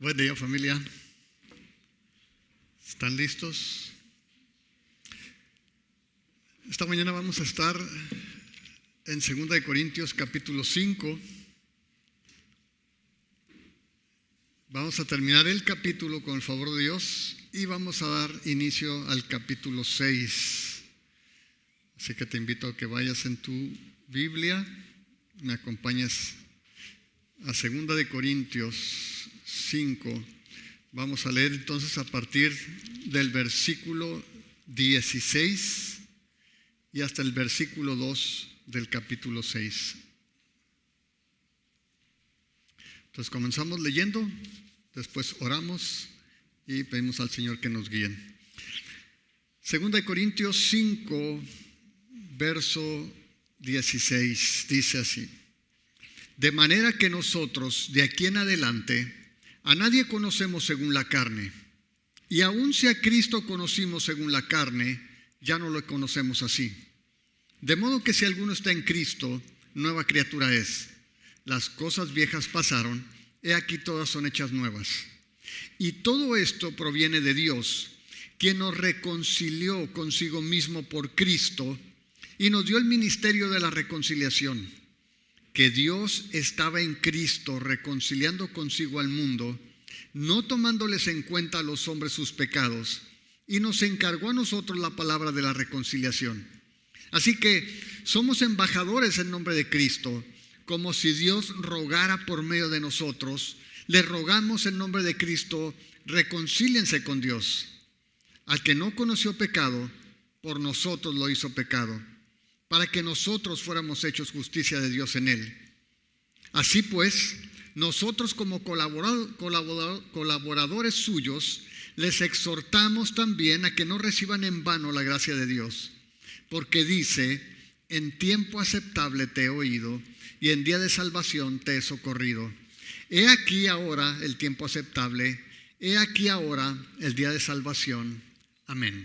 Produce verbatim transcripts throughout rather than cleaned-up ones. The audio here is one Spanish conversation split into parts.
Buen día, familia. ¿Están listos? Esta mañana vamos a estar en segunda de Corintios capítulo cinco. Vamos a terminar el capítulo con el favor de Dios y vamos a dar inicio al capítulo seis. Así que te invito a que vayas en tu Biblia, me acompañes a segunda de Corintios cinco. Vamos a leer entonces a partir del versículo dieciséis y hasta el versículo dos del capítulo seis. Entonces comenzamos leyendo, después oramos y pedimos al Señor que nos guíe. Segunda de Corintios cinco, verso dieciséis, dice así: de manera que nosotros de aquí en adelante a nadie conocemos según la carne, y aun si a Cristo conocimos según la carne, ya no lo conocemos así. De modo que si alguno está en Cristo, nueva criatura es. Las cosas viejas pasaron, he aquí todas son hechas nuevas. Y todo esto proviene de Dios, quien nos reconcilió consigo mismo por Cristo y nos dio el ministerio de la reconciliación. Que Dios estaba en Cristo reconciliando consigo al mundo, no tomándoles en cuenta a los hombres sus pecados, y nos encargó a nosotros la palabra de la reconciliación. Así que somos embajadores en nombre de Cristo, como si Dios rogara por medio de nosotros. Le rogamos en nombre de Cristo, reconcíliense con Dios. Al que no conoció pecado, por nosotros lo hizo pecado, para que nosotros fuéramos hechos justicia de Dios en él. Así pues, nosotros como colaborador, colaborador, colaboradores suyos, les exhortamos también a que no reciban en vano la gracia de Dios, porque dice: en tiempo aceptable te he oído, y en día de salvación te he socorrido. He aquí ahora el tiempo aceptable, he aquí ahora el día de salvación. Amén.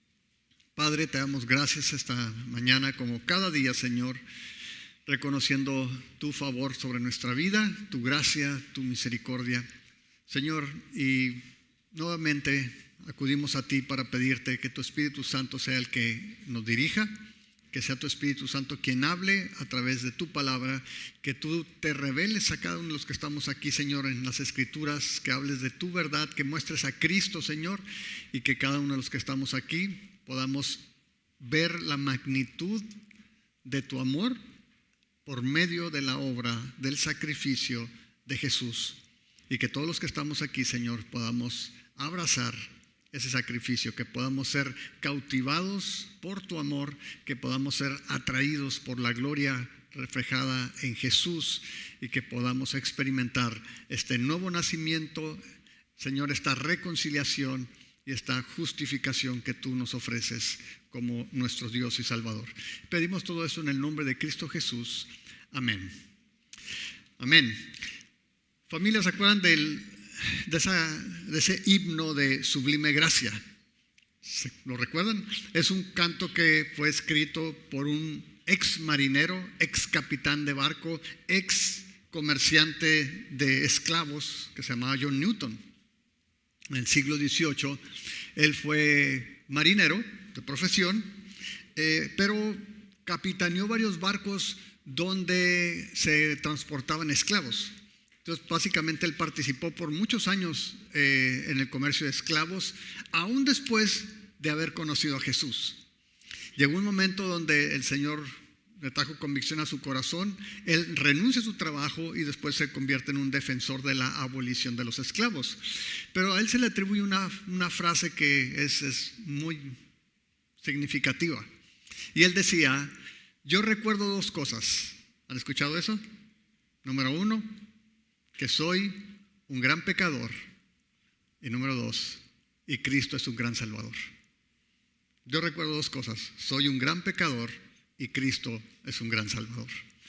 Padre, te damos gracias esta mañana, como cada día, Señor, reconociendo tu favor sobre nuestra vida, tu gracia, tu misericordia, Señor, y nuevamente acudimos a ti para pedirte que tu Espíritu Santo sea el que nos dirija, que sea tu Espíritu Santo quien hable a través de tu palabra, que tú te reveles a cada uno de los que estamos aquí, Señor, en las Escrituras, que hables de tu verdad, que muestres a Cristo, Señor, y que cada uno de los que estamos aquí podamos ver la magnitud de tu amor por medio de la obra del sacrificio de Jesús, y que todos los que estamos aquí, Señor, podamos abrazar ese sacrificio, que podamos ser cautivados por tu amor, que podamos ser atraídos por la gloria reflejada en Jesús, y que podamos experimentar este nuevo nacimiento, Señor, esta reconciliación y esta justificación que tú nos ofreces como nuestro Dios y Salvador. Pedimos todo eso en el nombre de Cristo Jesús. Amén. Amén. Familia, ¿se acuerdan del, de, esa, de ese himno de Sublime Gracia? ¿Lo recuerdan? Es un canto que fue escrito por un ex marinero, ex capitán de barco, ex comerciante de esclavos que se llamaba John Newton. En el siglo dieciocho, él fue marinero de profesión, eh, pero capitaneó varios barcos donde se transportaban esclavos. Entonces, básicamente, él participó por muchos años eh, en el comercio de esclavos, aún después de haber conocido a Jesús. Llegó un momento donde el Señor le trajo convicción a su corazón, él renuncia a su trabajo y después se convierte en un defensor de la abolición de los esclavos. Pero a él se le atribuye una, una frase que es, es muy significativa. Y él decía: yo recuerdo dos cosas. ¿Han escuchado eso? Número uno, que soy un gran pecador. Y número dos, y Cristo es un gran salvador. Yo recuerdo dos cosas: soy un gran pecador y Cristo es un gran salvador.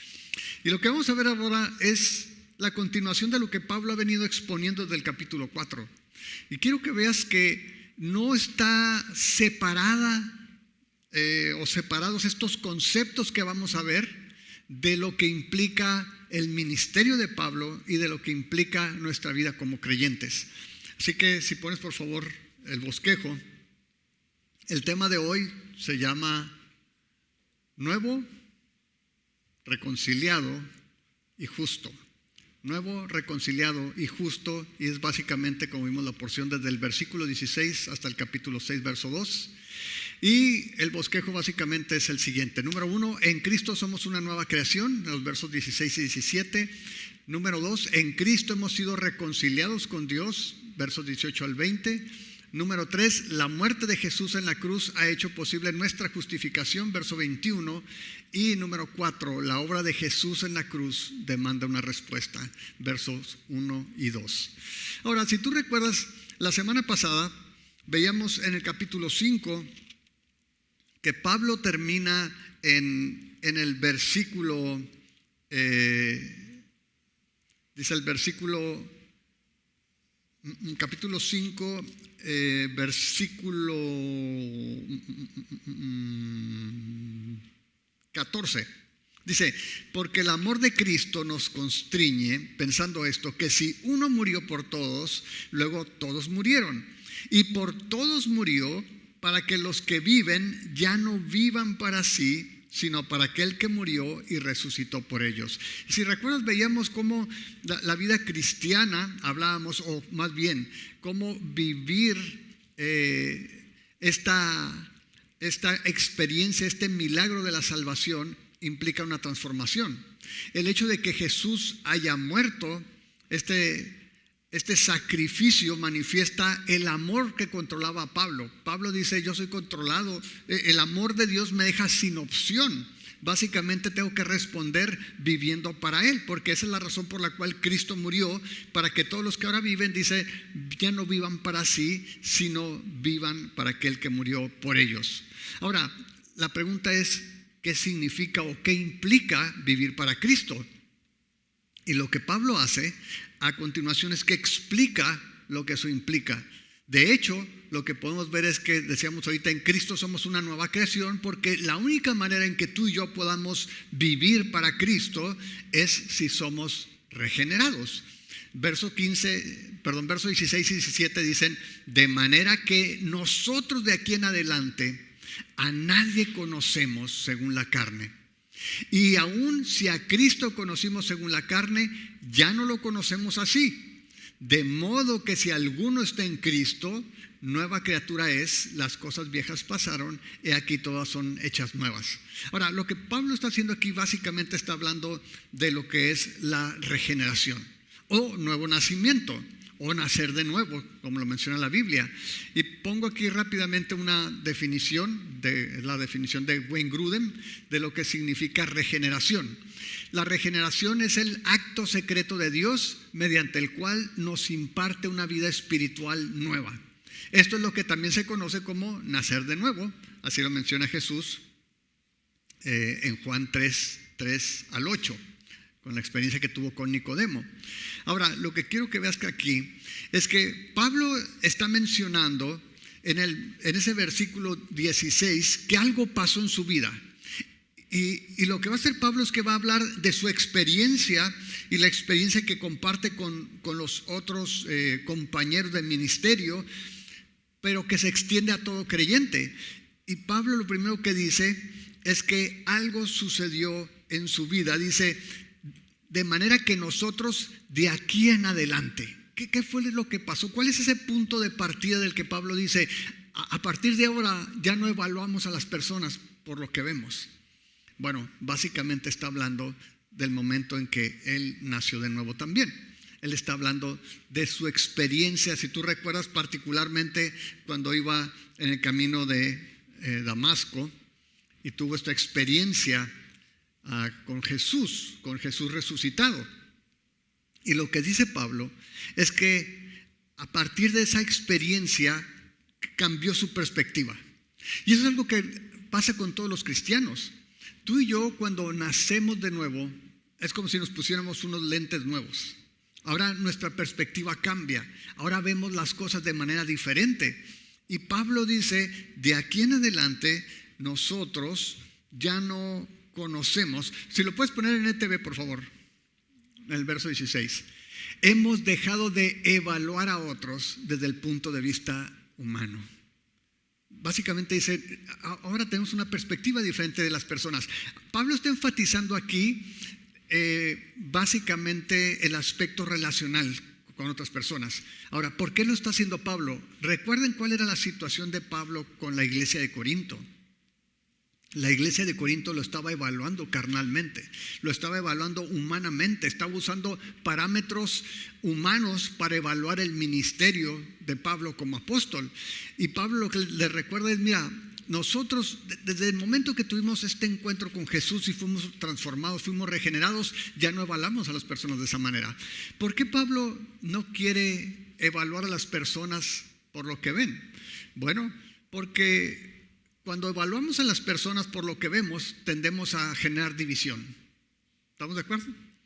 Y lo que vamos a ver ahora es la continuación de lo que Pablo ha venido exponiendo desde el capítulo cuatro. Y quiero que veas que no está separada eh, o separados estos conceptos que vamos a ver de lo que implica el ministerio de Pablo y de lo que implica nuestra vida como creyentes. Así que si pones por favor el bosquejo, el tema de hoy se llama Nuevo, Reconciliado y Justo. Nuevo, reconciliado y justo, y es básicamente, como vimos, la porción desde el versículo dieciséis hasta el capítulo seis, verso dos. Y el bosquejo básicamente es el siguiente. Número uno, en Cristo somos una nueva creación, en los versos dieciséis y diecisiete. Número dos, en Cristo hemos sido reconciliados con Dios, versos dieciocho al veinte. Número tres, la muerte de Jesús en la cruz ha hecho posible nuestra justificación, verso veintiuno. Y número cuatro, la obra de Jesús en la cruz demanda una respuesta, versos uno y dos. Ahora, si tú recuerdas, la semana pasada veíamos en el capítulo cinco que Pablo termina en, en el versículo, eh, dice el versículo, capítulo cinco, eh, versículo catorce. Dice, porque el amor de Cristo nos constriñe, pensando esto, que si uno murió por todos, luego todos murieron. Y por todos murió, para que los que viven ya no vivan para sí, sino para aquel que murió y resucitó por ellos. Y si recuerdas, veíamos cómo la, la vida cristiana, hablábamos, o más bien, cómo vivir eh, esta, esta experiencia, este milagro de la salvación implica una transformación. El hecho de que Jesús haya muerto, este... Este sacrificio manifiesta el amor que controlaba a Pablo. Pablo dice, yo soy controlado, el amor de Dios me deja sin opción. Básicamente tengo que responder viviendo para Él, porque esa es la razón por la cual Cristo murió, para que todos los que ahora viven, dice, ya no vivan para sí, sino vivan para aquel que murió por ellos. Ahora, la pregunta es, ¿qué significa o qué implica vivir para Cristo? Y lo que Pablo hace a continuación es que explica lo que eso implica. De hecho, lo que podemos ver es que, decíamos ahorita, en Cristo somos una nueva creación, porque la única manera en que tú y yo podamos vivir para Cristo es si somos regenerados. Verso quince, perdón, versos dieciséis y diecisiete dicen, de manera que nosotros de aquí en adelante a nadie conocemos según la carne. Y aun si a Cristo conocimos según la carne, ya no lo conocemos así. De modo que si alguno está en Cristo, nueva criatura es, las cosas viejas pasaron, y aquí todas son hechas nuevas. Ahora, lo que Pablo está haciendo aquí básicamente está hablando de lo que es la regeneración o nuevo nacimiento, o nacer de nuevo, como lo menciona la Biblia. Y pongo aquí rápidamente una definición, de, la definición de Wayne Grudem, de lo que significa regeneración. La regeneración es el acto secreto de Dios mediante el cual nos imparte una vida espiritual nueva. Esto es lo que también se conoce como nacer de nuevo, así lo menciona Jesús eh, en Juan tres, tres al ocho. Con la experiencia que tuvo con Nicodemo. Ahora, lo que quiero que veas que aquí es que Pablo está mencionando en, el, en ese versículo dieciséis que algo pasó en su vida. Y, y lo que va a hacer Pablo es que va a hablar de su experiencia y la experiencia que comparte con, con los otros eh, compañeros del ministerio, pero que se extiende a todo creyente. Y Pablo lo primero que dice es que algo sucedió en su vida. Dice, de manera que nosotros de aquí en adelante, ¿qué, qué fue lo que pasó? ¿Cuál es ese punto de partida del que Pablo dice, a, a partir de ahora ya no evaluamos a las personas por lo que vemos? Bueno, básicamente está hablando del momento en que él nació de nuevo también. Él está hablando de su experiencia. Si tú recuerdas particularmente cuando iba en el camino de eh, Damasco y tuvo esta experiencia Uh, con Jesús, con Jesús resucitado. Y lo que dice Pablo es que a partir de esa experiencia cambió su perspectiva. Y eso es algo que pasa con todos los cristianos. Tú y yo, cuando nacemos de nuevo, es como si nos pusiéramos unos lentes nuevos. Ahora nuestra perspectiva cambia. Ahora vemos las cosas de manera diferente. Y Pablo dice, de aquí en adelante nosotros ya no conocemos. Si lo puedes poner en E T V, por favor. en el verso dieciséis. Hemos dejado de evaluar a otros desde el punto de vista humano. Básicamente dice, ahora tenemos una perspectiva diferente de las personas. Pablo está enfatizando aquí eh, básicamente el aspecto relacional con otras personas. Ahora, ¿por qué lo está haciendo Pablo? Recuerden cuál era la situación de Pablo con la iglesia de Corinto. La iglesia de Corinto lo estaba evaluando carnalmente, lo estaba evaluando humanamente, estaba usando parámetros humanos para evaluar el ministerio de Pablo como apóstol. Y Pablo lo que le recuerda es, mira, nosotros desde el momento que tuvimos este encuentro con Jesús y fuimos transformados, fuimos regenerados, ya no evaluamos a las personas de esa manera. ¿Por qué Pablo no quiere evaluar a las personas por lo que ven? Bueno, porque cuando evaluamos a las personas por lo que vemos, tendemos a generar división. ¿Estamos de acuerdo?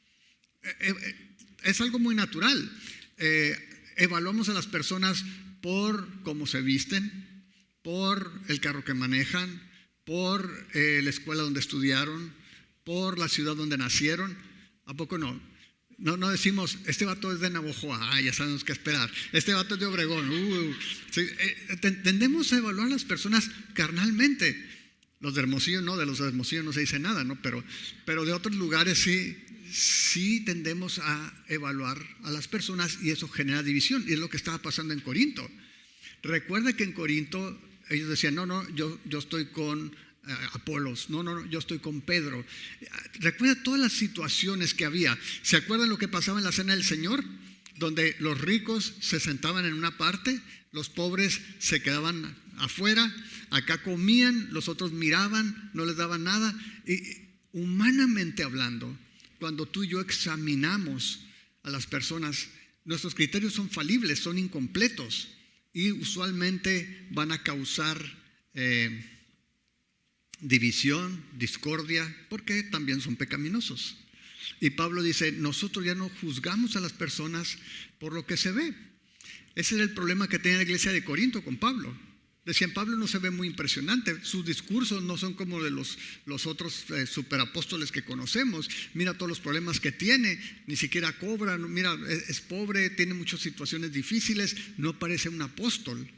Es algo muy natural. Eh, evaluamos a las personas por cómo se visten, por el carro que manejan, por eh, la escuela donde estudiaron, por la ciudad donde nacieron. ¿A poco no? No, no decimos, este vato es de Navojoa, ah, ya sabemos qué esperar. Este vato es de Obregón. Uh, sí, eh, tendemos a evaluar a las personas carnalmente. Los de Hermosillo no, de los de Hermosillo no se dice nada, ¿no? Pero, pero de otros lugares sí, sí tendemos a evaluar a las personas y eso genera división. Y es lo que estaba pasando en Corinto. Recuerda que en Corinto ellos decían, no, no, yo, yo estoy con Apolos, no, no, no, yo estoy con Pedro. Recuerda todas las situaciones que había. ¿Se acuerdan lo que pasaba en la cena del Señor? Donde los ricos se sentaban en una parte, los pobres se quedaban afuera, acá comían, los otros miraban, no les daban nada. Y humanamente hablando, cuando tú y yo examinamos a las personas, nuestros criterios son falibles, son incompletos y usualmente van a causar eh, división, discordia, porque también son pecaminosos. Y Pablo dice, nosotros ya no juzgamos a las personas por lo que se ve. Ese era el problema que tenía la iglesia de Corinto con Pablo. Decían, Pablo no se ve muy impresionante, sus discursos no son como de los, los otros eh, superapóstoles que conocemos. Mira todos los problemas que tiene, ni siquiera cobra, mira, es, es pobre, tiene muchas situaciones difíciles, no parece un apóstol.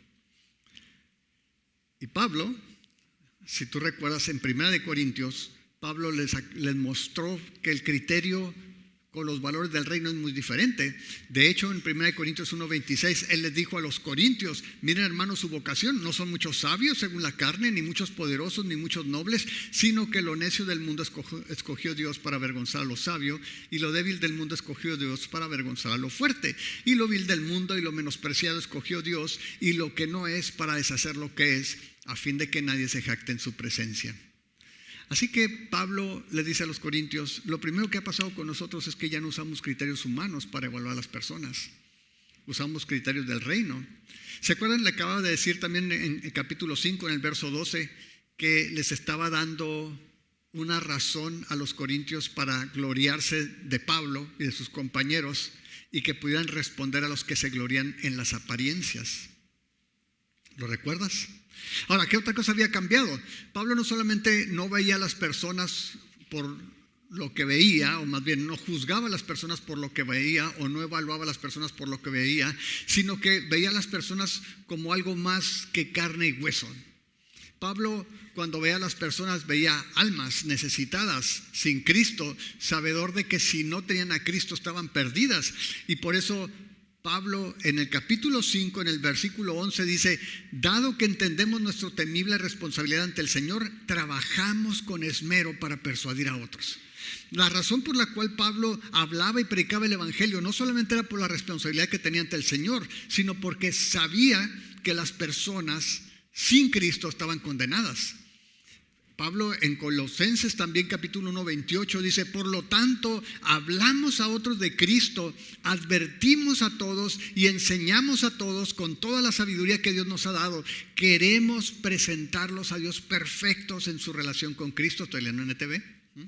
Y Pablo, si tú recuerdas, en Primera de Corintios, Pablo les, les mostró que el criterio con los valores del reino es muy diferente. De hecho, en Primera de Corintios uno veintiséis, él les dijo a los corintios, miren hermanos su vocación, no son muchos sabios según la carne, ni muchos poderosos, ni muchos nobles, sino que lo necio del mundo escogió, escogió Dios para avergonzar a lo sabio, y lo débil del mundo escogió Dios para avergonzar a lo fuerte, y lo vil del mundo y lo menospreciado escogió Dios, y lo que no es para deshacer lo que es, a fin de que nadie se jacte en su presencia. Así que Pablo le dice a los corintios, lo primero que ha pasado con nosotros es que ya no usamos criterios humanos para evaluar a las personas, usamos criterios del reino. ¿Se acuerdan? Le acababa de decir también en el capítulo cinco, en el verso doce, que les estaba dando una razón a los corintios para gloriarse de Pablo y de sus compañeros y que pudieran responder a los que se glorían en las apariencias. ¿Lo recuerdas? Ahora, ¿qué otra cosa había cambiado? Pablo no solamente no veía a las personas por lo que veía, o más bien no juzgaba a las personas por lo que veía, o no evaluaba a las personas por lo que veía, sino que veía a las personas como algo más que carne y hueso. Pablo, cuando veía a las personas, veía almas necesitadas, sin Cristo, sabedor de que si no tenían a Cristo estaban perdidas. Y por eso Pablo en el capítulo cinco, en el versículo once dice, dado que entendemos nuestra temible responsabilidad ante el Señor, trabajamos con esmero para persuadir a otros. La razón por la cual Pablo hablaba y predicaba el evangelio no solamente era por la responsabilidad que tenía ante el Señor, sino porque sabía que las personas sin Cristo estaban condenadas. Pablo en Colosenses también capítulo uno veintiocho dice, por lo tanto hablamos a otros de Cristo, advertimos a todos y enseñamos a todos con toda la sabiduría que Dios nos ha dado. Queremos presentarlos a Dios perfectos en su relación con Cristo. Estoy leyendo en N T V.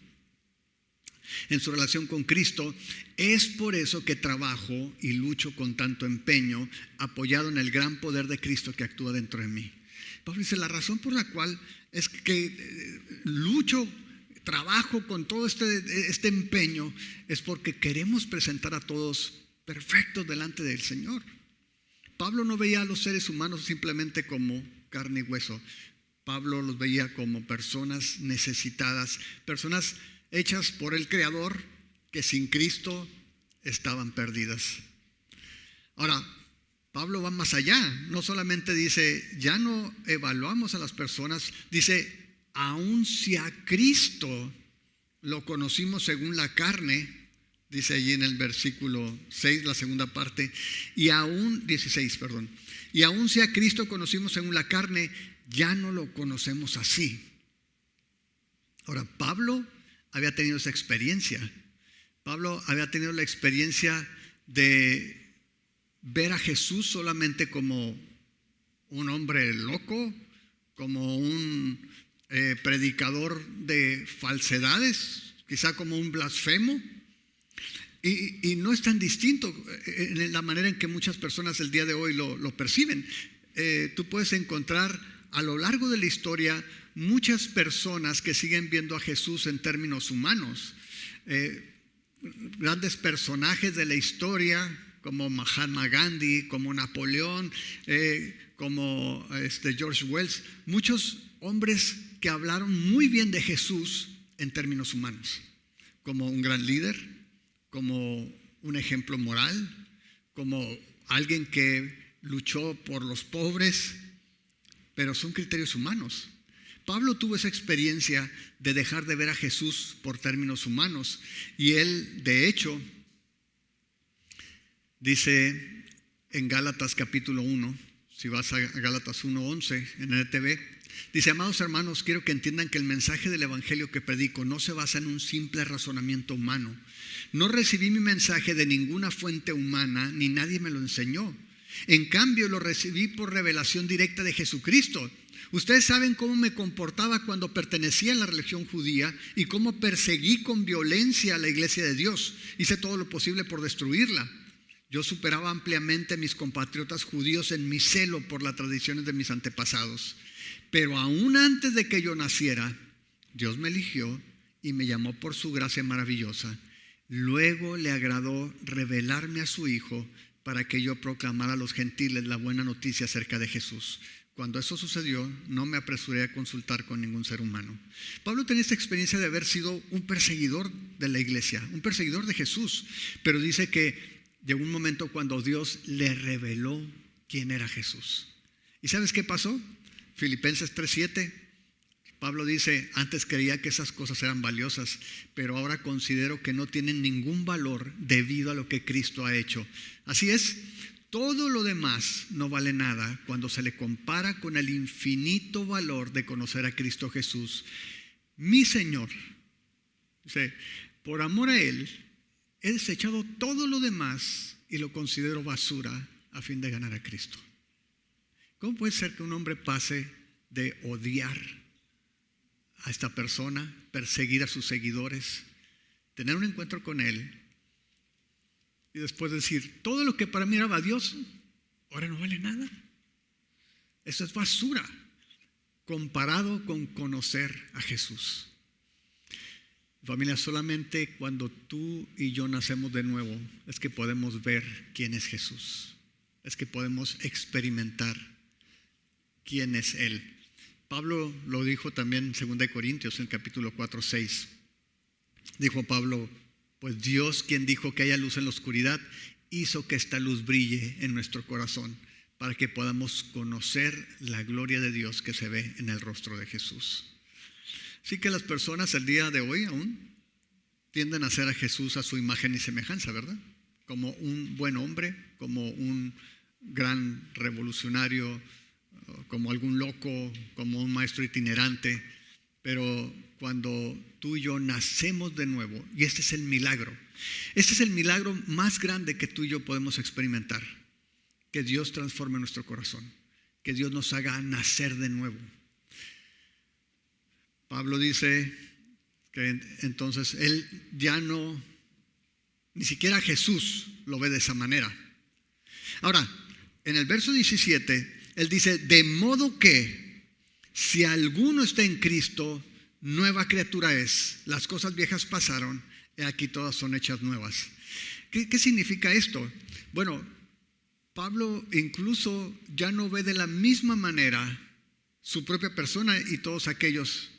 En su relación con Cristo. Es por eso que trabajo y lucho con tanto empeño, apoyado en el gran poder de Cristo que actúa dentro de mí. Pablo dice, la razón por la cual es que lucho trabajo, con todo este, este empeño, es porque queremos presentar a todos perfectos delante del Señor. Pablo no veía a los seres humanos simplemente como carne y hueso. Pablo los veía como personas necesitadas, personas hechas por el Creador que sin Cristo estaban perdidas. Ahora, Pablo va más allá. No solamente dice, ya no evaluamos a las personas, dice, aun si a Cristo lo conocimos según la carne, dice allí en el versículo seis, la segunda parte, y aún, dieciséis, perdón, y aún si a Cristo conocimos según la carne, ya no lo conocemos así. Ahora, Pablo había tenido esa experiencia. Pablo había tenido la experiencia de ver a Jesús solamente como un hombre loco, como un eh, predicador de falsedades, quizá como un blasfemo. Y, y no es tan distinto en la manera en que muchas personas el día de hoy lo, lo perciben. Eh, tú puedes encontrar a lo largo de la historia muchas personas que siguen viendo a Jesús en términos humanos. Eh, grandes personajes de la historia como Mahatma Gandhi, como Napoleón, eh, como este George Wells, muchos hombres que hablaron muy bien de Jesús en términos humanos, como un gran líder, como un ejemplo moral, como alguien que luchó por los pobres, pero son criterios humanos. Pablo tuvo esa experiencia de dejar de ver a Jesús por términos humanos, y él, de hecho, dice en Gálatas capítulo uno, si vas a Gálatas uno once en N T V, dice: amados hermanos, quiero que entiendan que el mensaje del evangelio que predico no se basa en un simple razonamiento humano. No recibí mi mensaje de ninguna fuente humana, ni nadie me lo enseñó. En cambio, lo recibí por revelación directa de Jesucristo. Ustedes saben cómo me comportaba cuando pertenecía a la religión judía y cómo perseguí con violencia a la iglesia de Dios. Hice todo lo posible por destruirla. Yo superaba ampliamente a mis compatriotas judíos en mi celo por las tradiciones de mis antepasados. Pero aún antes de que yo naciera, Dios me eligió y me llamó por su gracia maravillosa. Luego le agradó revelarme a su Hijo para que yo proclamara a los gentiles la buena noticia acerca de Jesús. Cuando eso sucedió, no me apresuré a consultar con ningún ser humano. Pablo tenía esta experiencia de haber sido un perseguidor de la iglesia, un perseguidor de Jesús, pero dice que llegó un momento cuando Dios le reveló quién era Jesús. ¿Y sabes qué pasó? Filipenses tres siete, Pablo dice: antes creía que esas cosas eran valiosas, pero ahora considero que no tienen ningún valor debido a lo que Cristo ha hecho. Así es, todo lo demás no vale nada cuando se le compara con el infinito valor de conocer a Cristo Jesús, mi Señor. Dice: por amor a Él, he desechado todo lo demás y lo considero basura a fin de ganar a Cristo. ¿Cómo puede ser que un hombre pase de odiar a esta persona, perseguir a sus seguidores, tener un encuentro con Él y después decir: todo lo que para mí era valioso, ahora no vale nada? Eso es basura comparado con conocer a Jesús. Familia, solamente cuando tú y yo nacemos de nuevo es que podemos ver quién es Jesús, es que podemos experimentar quién es Él. Pablo lo dijo también en segunda de Corintios, en el capítulo cuatro, seis. Dijo Pablo: pues Dios, quien dijo que haya luz en la oscuridad, hizo que esta luz brille en nuestro corazón para que podamos conocer la gloria de Dios que se ve en el rostro de Jesús. Así que las personas el día de hoy aún tienden a hacer a Jesús a su imagen y semejanza, ¿verdad? Como un buen hombre, como un gran revolucionario, como algún loco, como un maestro itinerante. Pero cuando tú y yo nacemos de nuevo, y este es el milagro, este es el milagro más grande que tú y yo podemos experimentar, que Dios transforme nuestro corazón, que Dios nos haga nacer de nuevo. Pablo dice que entonces él ya no, ni siquiera Jesús lo ve de esa manera. Ahora, en el verso diecisiete, él dice: de modo que si alguno está en Cristo, nueva criatura es, las cosas viejas pasaron, y aquí todas son hechas nuevas. ¿Qué, qué significa esto? Bueno, Pablo incluso ya no ve de la misma manera su propia persona y todos aquellos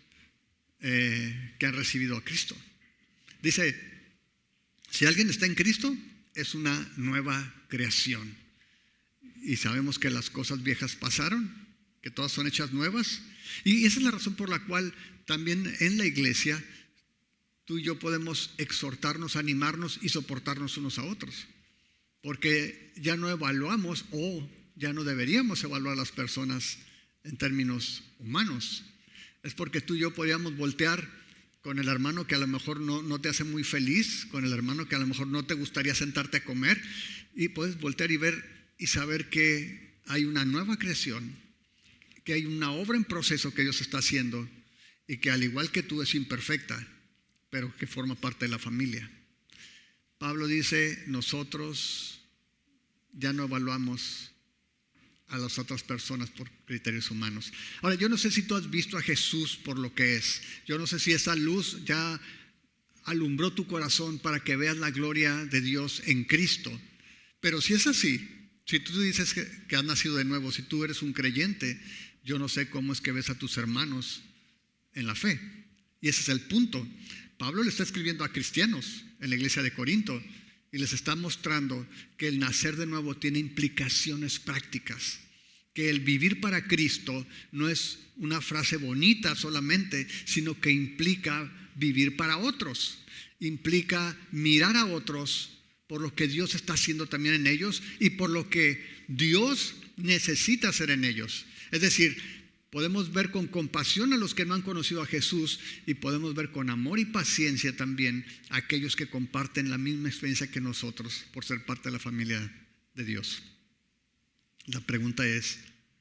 eh, que han recibido a Cristo. Dice, si alguien está en Cristo, es una nueva creación. Y sabemos que las cosas viejas pasaron, que todas son hechas nuevas. Y esa es la razón por la cual también en la iglesia tú y yo podemos exhortarnos, animarnos y soportarnos unos a otros. Porque ya no evaluamos o ya no deberíamos evaluar a las personas en términos humanos. Es porque tú y yo podíamos voltear con el hermano que a lo mejor no, no te hace muy feliz, con el hermano que a lo mejor no te gustaría sentarte a comer, y puedes voltear y ver y saber que hay una nueva creación, que hay una obra en proceso que Dios está haciendo y que al igual que tú es imperfecta, pero que forma parte de la familia. Pablo dice, nosotros ya no evaluamos a las otras personas por criterios humanos. Ahora, yo no sé si tú has visto a Jesús por lo que es. Yo no sé si esa luz ya alumbró tu corazón para que veas la gloria de Dios en Cristo. Pero si es así, si tú dices que, que has nacido de nuevo, si tú eres un creyente, yo no sé cómo es que ves a tus hermanos en la fe. Y ese es el punto. Pablo le está escribiendo a cristianos en la iglesia de Corinto y les está mostrando que el nacer de nuevo tiene implicaciones prácticas, que el vivir para Cristo no es una frase bonita solamente, sino que implica vivir para otros, implica mirar a otros por lo que Dios está haciendo también en ellos y por lo que Dios necesita hacer en ellos. Es decir, podemos ver con compasión a los que no han conocido a Jesús y podemos ver con amor y paciencia también a aquellos que comparten la misma experiencia que nosotros por ser parte de la familia de Dios. La pregunta es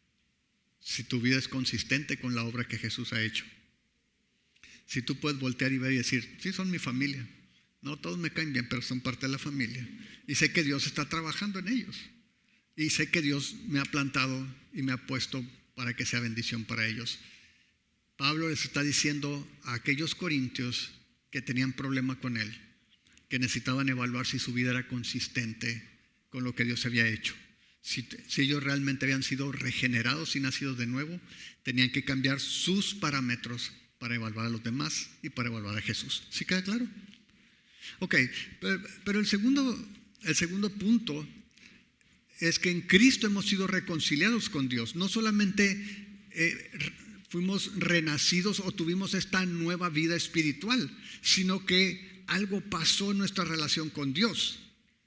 si tu vida es consistente con la obra que Jesús ha hecho. Si tú puedes voltear y ver y decir, sí, son mi familia. No, todos me caen bien, pero son parte de la familia. Y sé que Dios está trabajando en ellos. Y sé que Dios me ha plantado y me ha puesto para que sea bendición para ellos. Pablo les está diciendo a aquellos corintios que tenían problema con él, que necesitaban evaluar si su vida era consistente con lo que Dios había hecho. Si, si ellos realmente habían sido regenerados y nacidos de nuevo, tenían que cambiar sus parámetros para evaluar a los demás y para evaluar a Jesús. ¿Sí queda claro? Ok, pero, pero el segundo, el segundo punto es que en Cristo hemos sido reconciliados con Dios. No solamente eh, fuimos renacidos o tuvimos esta nueva vida espiritual, sino que algo pasó en nuestra relación con Dios.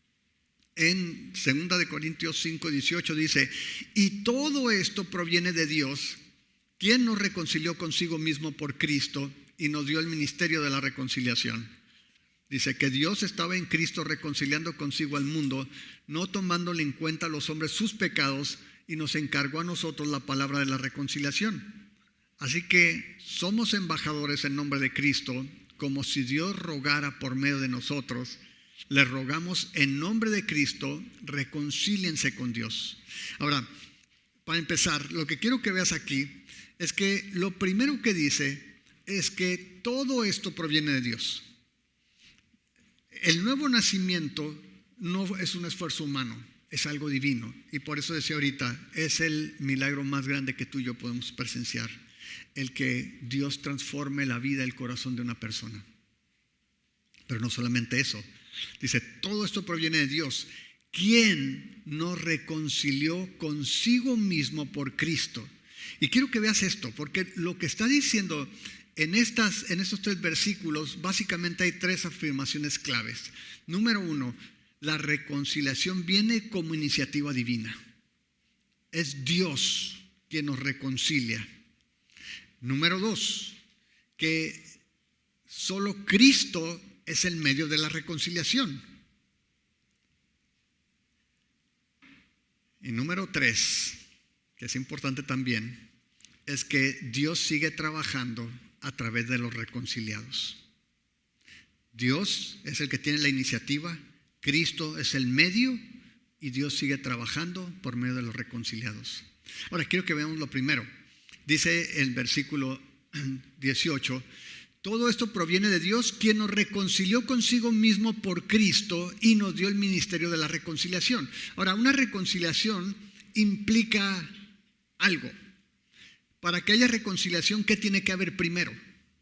En segunda de Corintios cinco dieciocho dice, y todo esto proviene de Dios, quien nos reconcilió consigo mismo por Cristo y nos dio el ministerio de la reconciliación. Dice que Dios estaba en Cristo reconciliando consigo al mundo, no tomándole en cuenta a los hombres sus pecados, y nos encargó a nosotros la palabra de la reconciliación. Así que somos embajadores en nombre de Cristo, como si Dios rogara por medio de nosotros. Les rogamos en nombre de Cristo, reconcíliense con Dios. Ahora, para empezar, lo que quiero que veas aquí es que lo primero que dice es que todo esto proviene de Dios. El nuevo nacimiento no es un esfuerzo humano, es algo divino. Y por eso decía ahorita, es el milagro más grande que tú y yo podemos presenciar. El que Dios transforme la vida, el corazón de una persona. Pero no solamente eso. Dice, todo esto proviene de Dios, quien nos reconcilió consigo mismo por Cristo. Y quiero que veas esto, porque lo que está diciendo En, estas, en estos tres versículos básicamente hay tres afirmaciones claves. Número uno, la reconciliación viene como iniciativa divina. Es Dios quien nos reconcilia. Número dos, que solo Cristo es el medio de la reconciliación. Y número tres, que es importante también, es que Dios sigue trabajando a través de los reconciliados. Dios es el que tiene la iniciativa, Cristo es el medio y Dios sigue trabajando por medio de los reconciliados. Ahora quiero que veamos lo primero. Dice el versículo dieciocho, todo esto proviene de Dios, quien nos reconcilió consigo mismo por Cristo y nos dio el ministerio de la reconciliación. Ahora, una reconciliación implica algo. Para que haya reconciliación, ¿qué tiene que haber primero?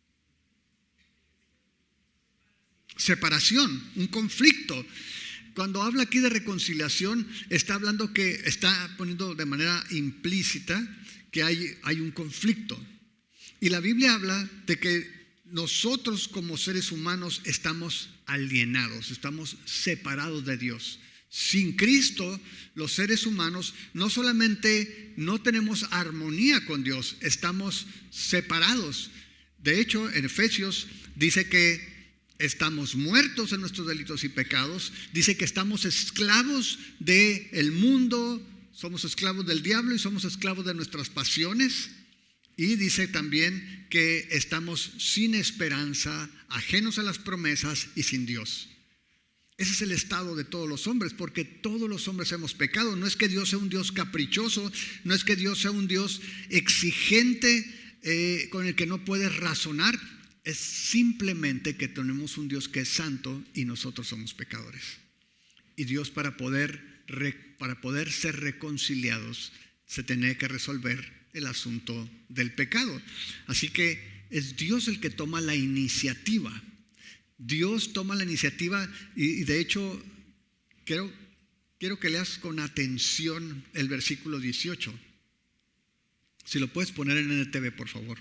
Separación, un conflicto. Cuando habla aquí de reconciliación, está hablando que está poniendo de manera implícita que hay, hay un conflicto. Y la Biblia habla de que nosotros como seres humanos estamos alienados, estamos separados de Dios. Sin Cristo, los seres humanos no solamente no tenemos armonía con Dios, estamos separados. De hecho, en Efesios dice que estamos muertos en nuestros delitos y pecados, dice que estamos esclavos del mundo, somos esclavos del diablo y somos esclavos de nuestras pasiones. Y dice también que estamos sin esperanza, ajenos a las promesas y sin Dios. Ese es el estado de todos los hombres, porque todos los hombres hemos pecado. No es que Dios sea un Dios caprichoso, no es que Dios sea un Dios exigente eh, con el que no puedes razonar. Es simplemente que tenemos un Dios que es santo y nosotros somos pecadores. Y Dios, para poder, para poder ser reconciliados, se tenía que resolver el asunto del pecado. Así que es Dios el que toma la iniciativa. Dios toma la iniciativa y, y de hecho quiero, quiero que leas con atención el versículo dieciocho. Si lo puedes poner en N T V, por favor.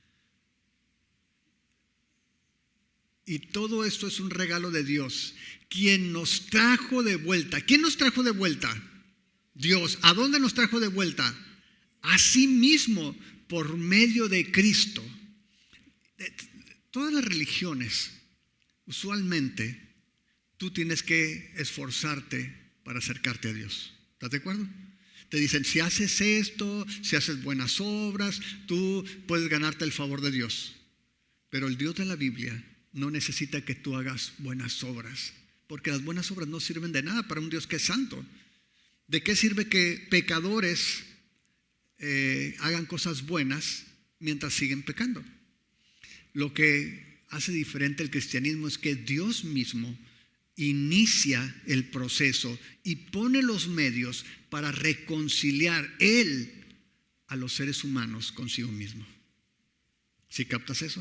Y todo esto es un regalo de Dios, quien nos trajo de vuelta. ¿Quién nos trajo de vuelta? Dios. ¿A dónde nos trajo de vuelta? A sí mismo, por medio de Cristo. Todas las religiones, usualmente, tú tienes que esforzarte para acercarte a Dios. ¿Estás de acuerdo? Te dicen, si haces esto, si haces buenas obras, tú puedes ganarte el favor de Dios. Pero el Dios de la Biblia no necesita que tú hagas buenas obras, porque las buenas obras no sirven de nada para un Dios que es santo. ¿De qué sirve que pecadores Eh, hagan cosas buenas mientras siguen pecando? Lo que hace diferente el cristianismo es que Dios mismo inicia el proceso y pone los medios para reconciliar Él a los seres humanos consigo mismo. ¿Sí captas eso?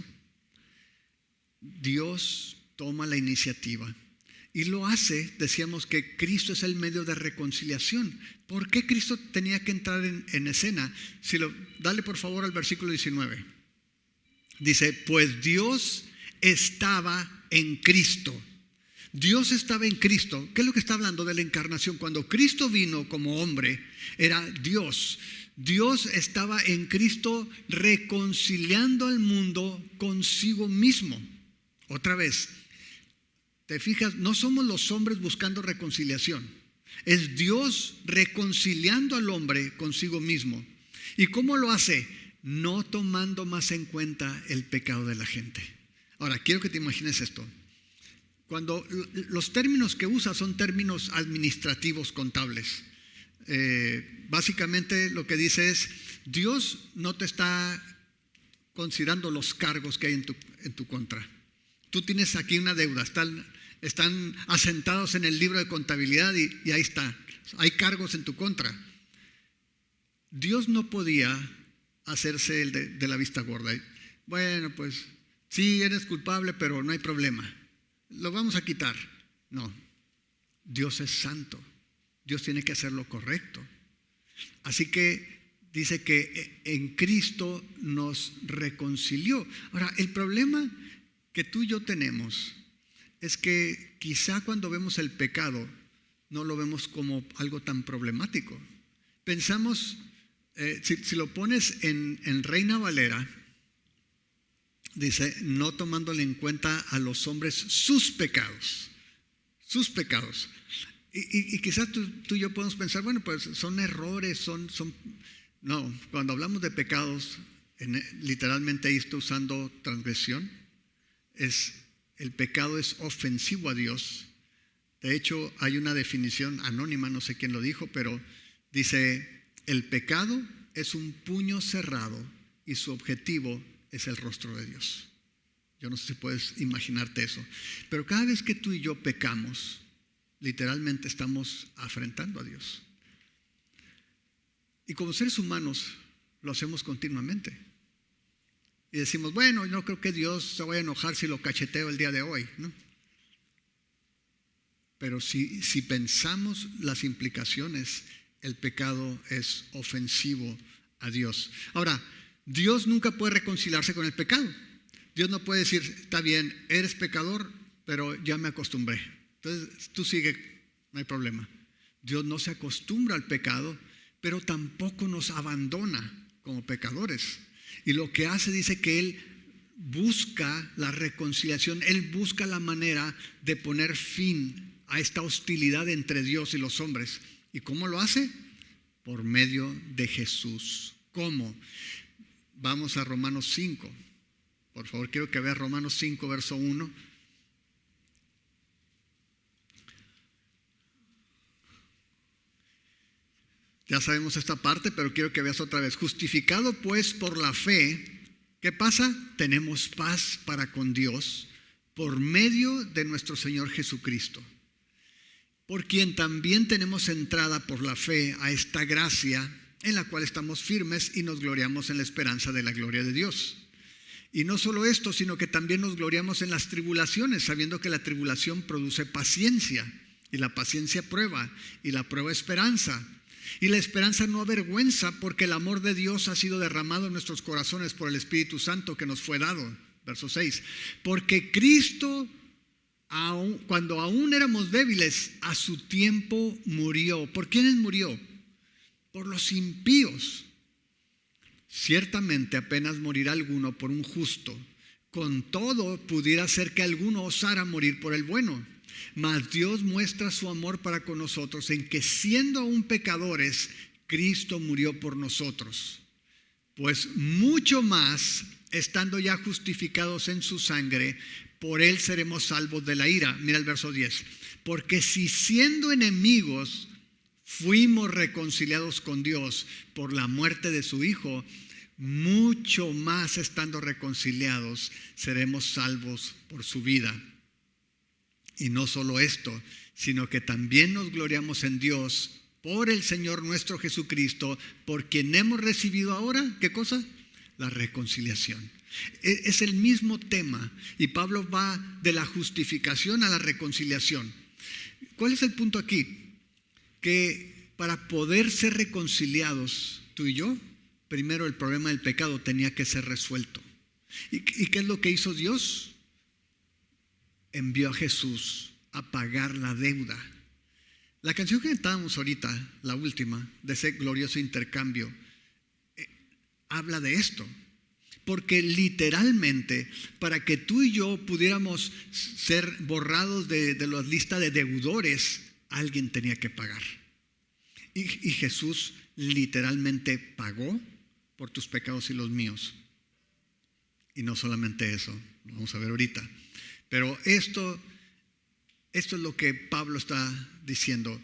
Dios toma la iniciativa y lo hace. Decíamos que Cristo es el medio de reconciliación. ¿Por qué Cristo tenía que entrar en, en escena? Si lo, dale por favor al versículo diecinueve. Dice, pues Dios estaba en Cristo. Dios estaba en Cristo. ¿Qué es lo que está hablando de la encarnación? Cuando Cristo vino como hombre, era Dios. Dios estaba en Cristo reconciliando al mundo consigo mismo. Otra vez, ¿te fijas? No somos los hombres buscando reconciliación. Es Dios reconciliando al hombre consigo mismo. ¿Y cómo lo hace? No tomando más en cuenta el pecado de la gente. Ahora, quiero que te imagines esto. Cuando los términos que usa son términos administrativos, contables. Eh, básicamente lo que dice es, Dios no te está considerando los cargos que hay en tu, en tu contra. Tú tienes aquí una deuda, están, están asentados en el libro de contabilidad y, y ahí está, hay cargos en tu contra. Dios no podía hacerse el de, de la vista gorda. Bueno, pues sí, eres culpable, pero no hay problema. Lo vamos a quitar. No, Dios es santo. Dios tiene que hacer lo correcto. Así que dice que en Cristo nos reconcilió. Ahora, el problema que tú y yo tenemos es que quizá cuando vemos el pecado no lo vemos como algo tan problemático. Pensamos, eh, si, si lo pones en, en Reina Valera, dice, no tomándole en cuenta a los hombres sus pecados, sus pecados. Y, y, y quizás tú, tú y yo podemos pensar, bueno, pues son errores, son... son no, cuando hablamos de pecados, en, literalmente ahí está usando transgresión. Es, el pecado es ofensivo a Dios. De hecho, hay una definición anónima, no sé quién lo dijo, pero dice, el pecado es un puño cerrado y su objetivo es el rostro de Dios. Yo no sé si puedes imaginarte eso. Pero cada vez que tú y yo pecamos, literalmente estamos afrentando a Dios. Y como seres humanos lo hacemos continuamente. Y decimos, bueno, no creo que Dios se vaya a enojar si lo cacheteo el día de hoy, ¿no? Pero si, si pensamos las implicaciones, el pecado es ofensivo a Dios. Ahora, Dios nunca puede reconciliarse con el pecado. Dios no puede decir, está bien, eres pecador, pero ya me acostumbré. Entonces tú sigue, no hay problema. Dios no se acostumbra al pecado, pero tampoco nos abandona como pecadores. Y lo que hace, dice que Él busca la reconciliación, Él busca la manera de poner fin a esta hostilidad entre Dios y los hombres. ¿Y cómo lo hace? Por medio de Jesús. ¿Cómo? Vamos a Romanos cinco. Por favor, quiero que veas Romanos cinco, verso uno. Ya sabemos esta parte, pero quiero que veas otra vez. Justificado pues por la fe, ¿qué pasa? Tenemos paz para con Dios por medio de nuestro Señor Jesucristo, por quien también tenemos entrada por la fe a esta gracia en la cual estamos firmes y nos gloriamos en la esperanza de la gloria de Dios. Y no solo esto, sino que también nos gloriamos en las tribulaciones, sabiendo que la tribulación produce paciencia, y la paciencia prueba, y la prueba esperanza. Y la esperanza no avergüenza, porque el amor de Dios ha sido derramado en nuestros corazones por el Espíritu Santo que nos fue dado. Verso seis. Porque Cristo, aun, cuando aún éramos débiles, a su tiempo murió. ¿Por quiénes murió? Por los impíos. Ciertamente apenas morirá alguno por un justo. Con todo pudiera ser que alguno osara morir por el bueno. Mas Dios muestra su amor para con nosotros en que, siendo aún pecadores, Cristo murió por nosotros. Pues mucho más, estando ya justificados en su sangre, por él seremos salvos de la ira. Mira el verso diez. Porque si siendo enemigos fuimos reconciliados con Dios por la muerte de su Hijo, mucho más estando reconciliados seremos salvos por su vida. Y no solo esto, sino que también nos gloriamos en Dios por el Señor nuestro Jesucristo, por quien hemos recibido ahora, ¿qué cosa? La reconciliación. Es el mismo tema, y Pablo va de la justificación a la reconciliación. ¿Cuál es el punto aquí? Que para poder ser reconciliados tú y yo, primero el problema del pecado tenía que ser resuelto. ¿Y, y qué es lo que hizo Dios? Envió a Jesús a pagar la deuda. La canción que cantábamos ahorita, la última, de ese glorioso intercambio, eh, habla de esto. Porque literalmente, para que tú y yo pudiéramos ser borrados de, de la lista de deudores, alguien tenía que pagar. Y, y Jesús literalmente pagó por tus pecados y los míos. Y no solamente eso, lo vamos a ver ahorita. Pero esto, esto es lo que Pablo está diciendo.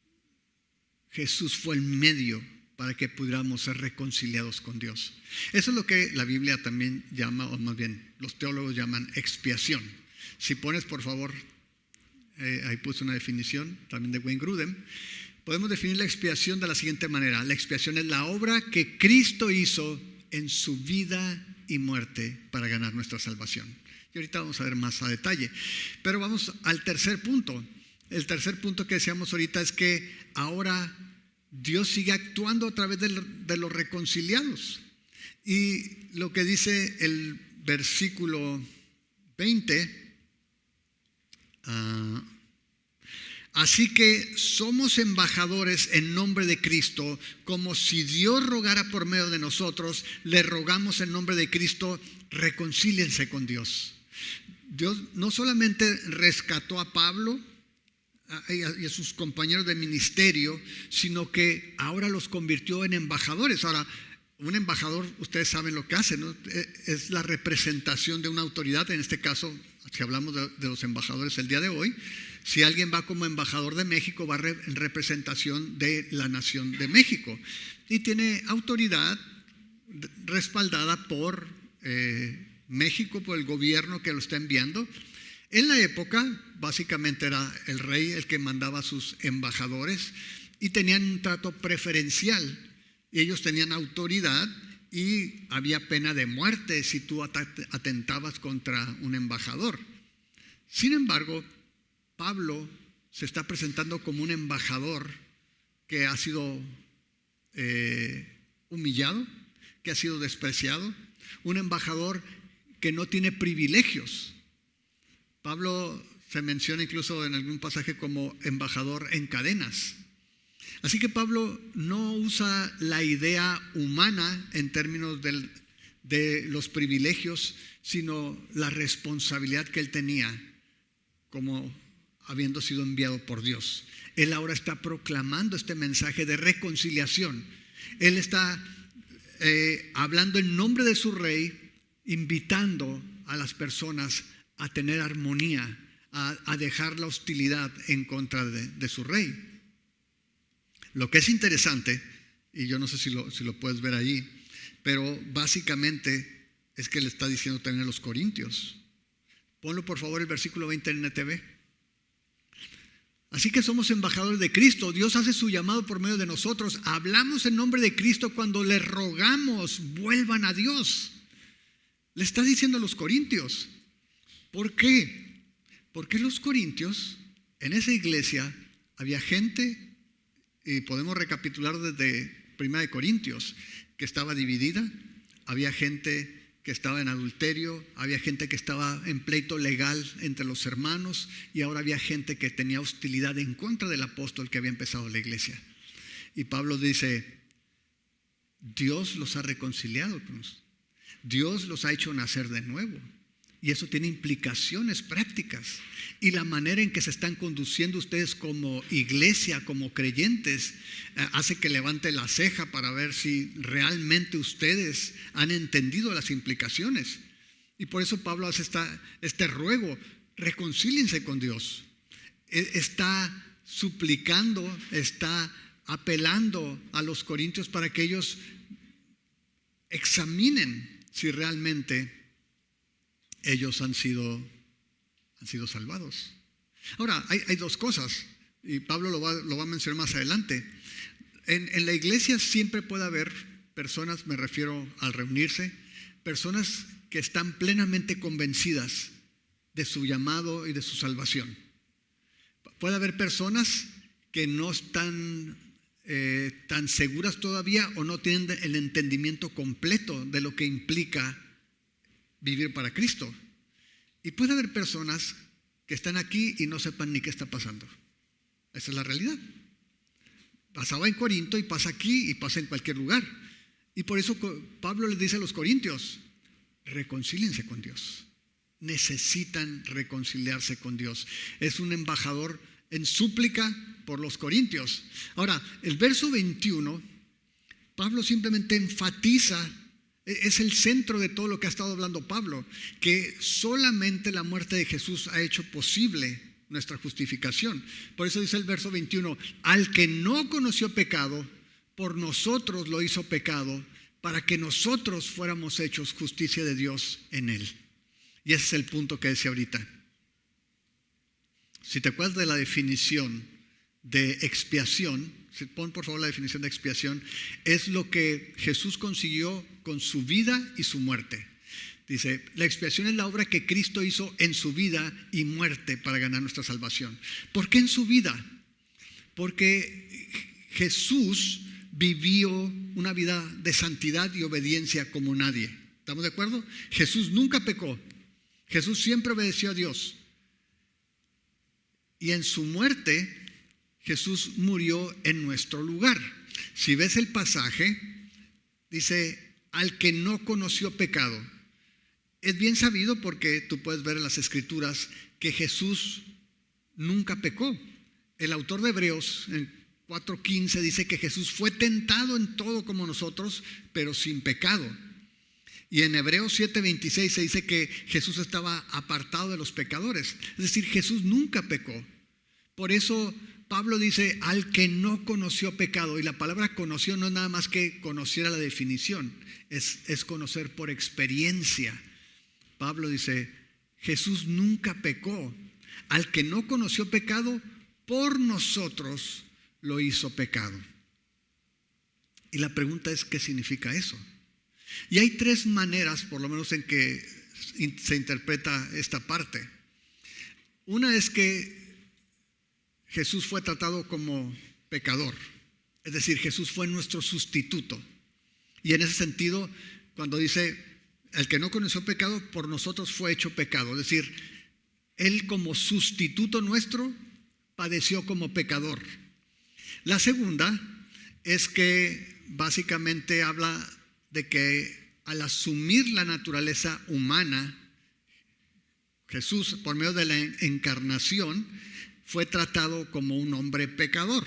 Jesús fue el medio para que pudiéramos ser reconciliados con Dios. Eso es lo que la Biblia también llama, o más bien los teólogos llaman expiación. Si pones, por favor, eh, ahí puse una definición también de Wayne Grudem. Podemos definir la expiación de la siguiente manera. La expiación es la obra que Cristo hizo en su vida y muerte para ganar nuestra salvación. Y ahorita vamos a ver más a detalle. Pero vamos al tercer punto. El tercer punto que decíamos ahorita es que ahora Dios sigue actuando a través de, de los reconciliados. Y lo que dice el versículo veinte, uh, así que somos embajadores en nombre de Cristo, como si Dios rogara por medio de nosotros, le rogamos en nombre de Cristo, reconcíliense con Dios. Dios no solamente rescató a Pablo y a sus compañeros de ministerio, sino que ahora los convirtió en embajadores. Ahora, un embajador, ustedes saben lo que hace, ¿no? Es la representación de una autoridad. En este caso, si hablamos de, de los embajadores el día de hoy, si alguien va como embajador de México, va en representación de la nación de México y tiene autoridad respaldada por eh, México, por el gobierno que lo está enviando. En la época, básicamente era el rey el que mandaba a sus embajadores y tenían un trato preferencial. Y ellos tenían autoridad y había pena de muerte si tú atentabas contra un embajador. Sin embargo, Pablo se está presentando como un embajador que ha sido eh, humillado, que ha sido despreciado, un embajador que no tiene privilegios. Pablo se menciona incluso en algún pasaje como embajador en cadenas. Así que Pablo no usa la idea humana en términos del, de los privilegios, sino la responsabilidad que él tenía como habiendo sido enviado por Dios. Él ahora está proclamando este mensaje de reconciliación. Él está eh, hablando en nombre de su rey, invitando a las personas a tener armonía, a, a dejar la hostilidad en contra de, de su rey. Lo que es interesante, y yo no sé si lo, si lo puedes ver allí, pero básicamente es que le está diciendo también a los corintios. Ponlo por favor el versículo veinte en N T V. Así que somos embajadores de Cristo. Dios hace su llamado por medio de nosotros. Hablamos en nombre de Cristo cuando les rogamos, vuelvan a Dios. Le está diciendo a los corintios. ¿Por qué? Porque los corintios, en esa iglesia, había gente, y podemos recapitular desde Primera de Corintios, que estaba dividida. Había gente que estaba en adulterio, había gente que estaba en pleito legal entre los hermanos, y ahora había gente que tenía hostilidad en contra del apóstol que había empezado la iglesia. Y Pablo dice, Dios los ha reconciliado con nosotros. Dios los ha hecho nacer de nuevo. Y eso tiene implicaciones prácticas. Y la manera en que se están conduciendo ustedes como iglesia, como creyentes, eh, hace que levante la ceja para ver si realmente ustedes han entendido las implicaciones. Y por eso Pablo hace esta, este ruego, reconcíliense con Dios. E- está suplicando, está apelando a los corintios para que ellos examinen si realmente ellos han sido, han sido salvados. Ahora, hay, hay dos cosas, y Pablo lo va, lo va a mencionar más adelante. En, en la iglesia siempre puede haber personas, me refiero al reunirse, personas que están plenamente convencidas de su llamado y de su salvación. Puede haber personas que no están eh, tan seguras todavía o no tienen el entendimiento completo de lo que implica vivir para Cristo. Y puede haber personas que están aquí y no sepan ni qué está pasando. Esa es la realidad. Pasaba en Corinto y pasa aquí y pasa en cualquier lugar. Y por eso Pablo les dice a los corintios, reconcíliense con Dios. Necesitan reconciliarse con Dios. Es un embajador en súplica por los corintios. Ahora, el verso veintiuno, Pablo simplemente enfatiza, es el centro de todo lo que ha estado hablando Pablo, que solamente la muerte de Jesús ha hecho posible nuestra justificación. Por eso dice el verso veintiuno, al que no conoció pecado, por nosotros lo hizo pecado, para que nosotros fuéramos hechos justicia de Dios en él. Y ese es el punto que decía ahorita. Si te acuerdas de la definición de expiación, pon por favor la definición de expiación, es lo que Jesús consiguió con su vida y su muerte. Dice, la expiación es la obra que Cristo hizo en su vida y muerte para ganar nuestra salvación. ¿Por qué en su vida? Porque Jesús vivió una vida de santidad y obediencia como nadie. ¿Estamos de acuerdo? Jesús nunca pecó. Jesús siempre obedeció a Dios. Y en su muerte, Jesús murió en nuestro lugar. Si ves el pasaje, dice, al que no conoció pecado. Es bien sabido porque tú puedes ver en las Escrituras que Jesús nunca pecó. El autor de Hebreos, en cuatro quince, dice que Jesús fue tentado en todo como nosotros, pero sin pecado. Y en Hebreos siete veintiséis se dice que Jesús estaba apartado de los pecadores. Es decir, Jesús nunca pecó. Por eso Pablo dice, al que no conoció pecado, y la palabra conoció no es nada más que conociera la definición, es, es conocer por experiencia. Pablo dice, Jesús nunca pecó. Al que no conoció pecado, por nosotros lo hizo pecado. Y la pregunta es, ¿qué significa eso? Y hay tres maneras, por lo menos, en que se interpreta esta parte. Una es que Jesús fue tratado como pecador, es decir, Jesús fue nuestro sustituto. Y en ese sentido, cuando dice, el que no conoció pecado, por nosotros fue hecho pecado. Es decir, Él como sustituto nuestro, padeció como pecador. La segunda es que básicamente habla de que al asumir la naturaleza humana, Jesús, por medio de la encarnación, fue tratado como un hombre pecador.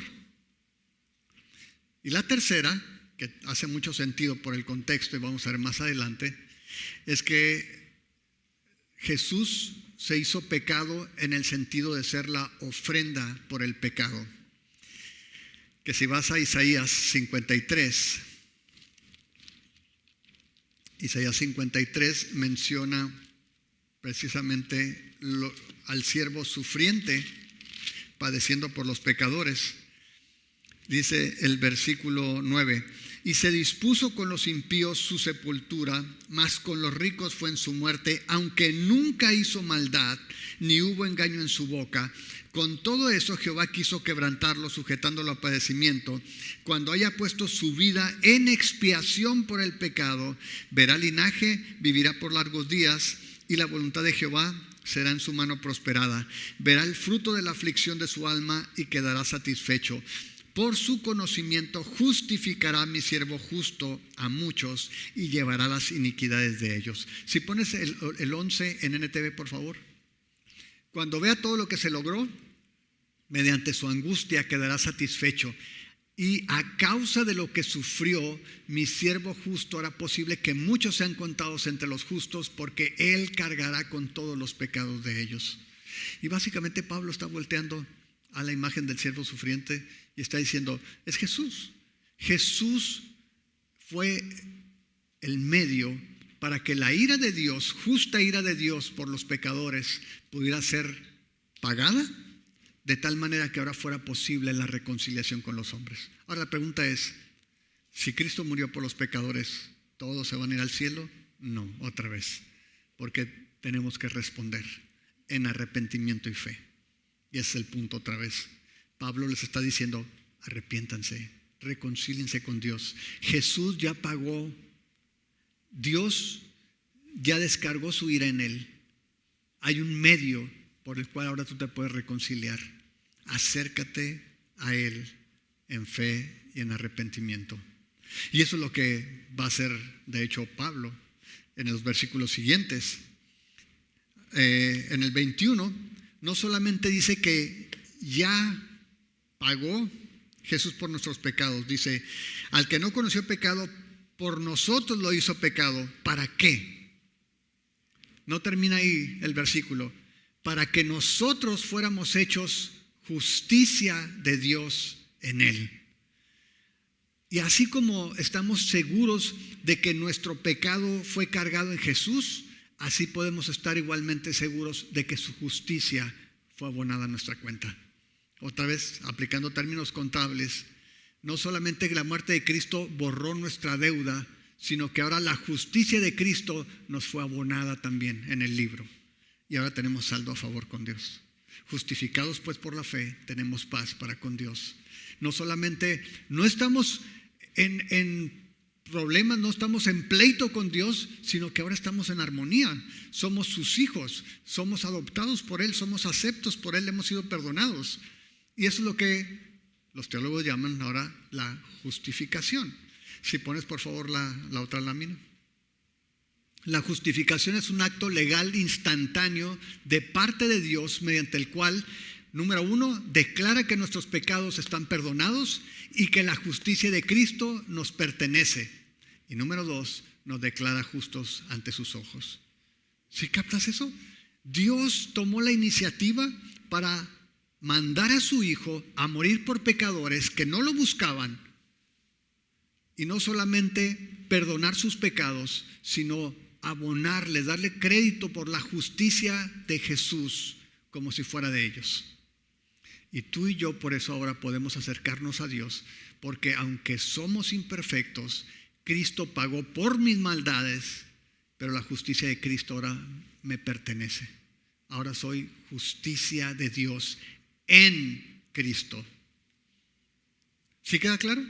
Y la tercera, que hace mucho sentido por el contexto y vamos a ver más adelante, es que Jesús se hizo pecado en el sentido de ser la ofrenda por el pecado. Que si vas a Isaías cincuenta y tres, Isaías cincuenta y tres menciona precisamente lo, al siervo sufriente padeciendo por los pecadores. Dice el versículo nueve, y se dispuso con los impíos su sepultura, mas con los ricos fue en su muerte, aunque nunca hizo maldad, ni hubo engaño en su boca. Con todo eso Jehová quiso quebrantarlo, sujetándolo a padecimiento. Cuando haya puesto su vida en expiación por el pecado, verá linaje, vivirá por largos días, y la voluntad de Jehová será en su mano prosperada. Verá el fruto de la aflicción de su alma y quedará satisfecho. Por su conocimiento justificará a mi siervo justo a muchos y llevará las iniquidades de ellos. Si pones el, el once en N T V, por favor. Cuando vea todo lo que se logró, mediante su angustia quedará satisfecho. Y a causa de lo que sufrió, mi siervo justo hará posible que muchos sean contados entre los justos, porque él cargará con todos los pecados de ellos. Y básicamente Pablo está volteando a la imagen del siervo sufriente y está diciendo, es Jesús. Jesús fue el medio para que la ira de Dios, justa ira de Dios por los pecadores, pudiera ser pagada, de tal manera que ahora fuera posible la reconciliación con los hombres. Ahora la pregunta es, si Cristo murió por los pecadores, ¿todos se van a ir al cielo? No, otra vez, porque tenemos que responder en arrepentimiento y fe. Y ese es el punto otra vez. Pablo les está diciendo, arrepiéntanse, reconcíliense con Dios. Jesús ya pagó, Dios ya descargó su ira en él. Hay un medio por el cual ahora tú te puedes reconciliar. Acércate a Él en fe y en arrepentimiento. Y eso es lo que va a hacer, de hecho, Pablo en los versículos siguientes. Eh, en el veintiuno, no solamente dice que ya pagó Jesús por nuestros pecados. Dice, al que no conoció pecado, por nosotros lo hizo pecado. ¿Para qué? No termina ahí el versículo. Para que nosotros fuéramos hechos justicia de Dios en Él. Y así como estamos seguros de que nuestro pecado fue cargado en Jesús, así podemos estar igualmente seguros de que su justicia fue abonada a nuestra cuenta. Otra vez, aplicando términos contables, no solamente que la muerte de Cristo borró nuestra deuda, sino que ahora la justicia de Cristo nos fue abonada también en el libro. Y ahora tenemos saldo a favor con Dios. Justificados pues por la fe, tenemos paz para con Dios. No solamente, no estamos en, en problemas, no estamos en pleito con Dios, sino que ahora estamos en armonía. Somos sus hijos, somos adoptados por Él, somos aceptos por Él, hemos sido perdonados. Y eso es lo que los teólogos llaman ahora la justificación. Si pones por favor la, la otra lámina. La justificación es un acto legal instantáneo de parte de Dios mediante el cual, número uno, declara que nuestros pecados están perdonados y que la justicia de Cristo nos pertenece. Y número dos, nos declara justos ante sus ojos. ¿Sí captas eso? Dios tomó la iniciativa para mandar a su Hijo a morir por pecadores que no lo buscaban, y no solamente perdonar sus pecados, sino abonarles, darle crédito por la justicia de Jesús como si fuera de ellos. Y tú y yo por eso ahora podemos acercarnos a Dios, porque aunque somos imperfectos, Cristo pagó por mis maldades, pero la justicia de Cristo ahora me pertenece. Ahora soy justicia de Dios en Cristo. ¿Sí queda claro?